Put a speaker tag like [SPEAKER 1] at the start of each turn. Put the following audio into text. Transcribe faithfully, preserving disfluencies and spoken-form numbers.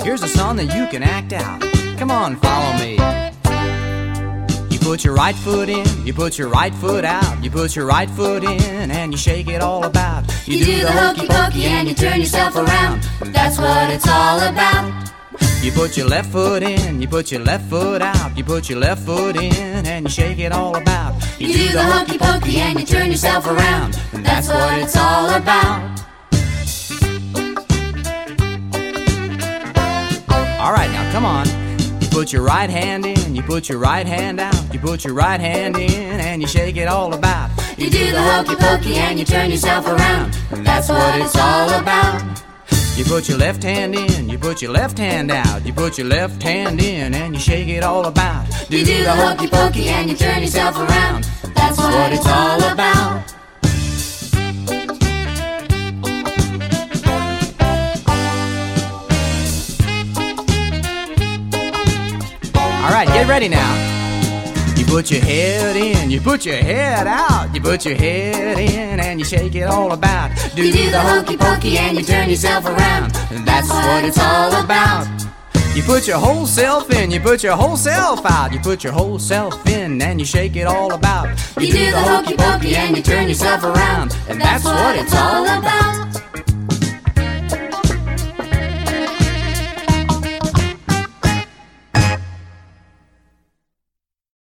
[SPEAKER 1] here's a song that you can act out. Come on, follow me. You put your right foot in, you put your right foot out, you put your right foot in and you shake it all about.
[SPEAKER 2] You, you do, do the hokey pokey and you turn yourself around. That's what it's all about.
[SPEAKER 1] You put your left foot in, you put your left foot out, you put your left foot in and you shake it all about.
[SPEAKER 2] You, you do the hokey pokey and you turn yourself around. That's what it's all about.
[SPEAKER 1] All right, now come on. You put your right hand in, you put your right hand out, you put your right hand in and you shake it all about.
[SPEAKER 2] You do the hokey pokey and you turn yourself around. That's what it's all about.
[SPEAKER 1] You put your left hand in, you put your left hand out, you put your left hand in and you shake it all about.
[SPEAKER 2] You do the hokey pokey and you turn yourself around. That's what it's all about.
[SPEAKER 1] All right, get ready now. You put your head in, you put your head out, you put your head in and you shake it all about.
[SPEAKER 2] Do you do the hokey pokey and you turn yourself around. That's what it's all about.
[SPEAKER 1] You put your whole self in, you put your whole self out, you put your whole self in and you shake it all about.
[SPEAKER 2] You do the hokey pokey and you turn yourself around. And that's what it's all about.